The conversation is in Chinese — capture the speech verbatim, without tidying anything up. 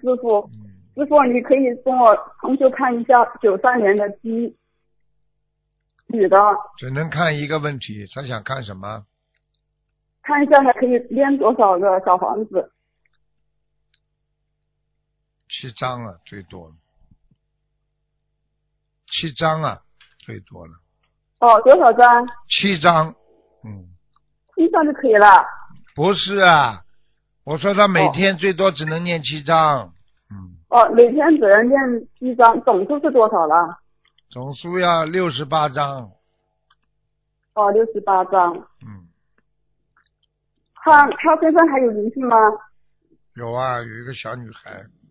师傅， 嗯， 师傅，你可以帮我同学看一下九三年的鸡，女的， 只能看一个问题，他想看什么？ 看一下还可以编多少个小房子？ 七张啊，最多了。七张啊，最多了。 哦，多少张？ 七张。嗯。 一张就可以了。 不是啊，我说他每哦天最多只能念七张。嗯。 哦，每天只能念七张，总数是多少了？ 总数要六十八张。 哦，六十八张。 嗯。 他他身上还有灵性吗？ 有啊，有一个小女孩。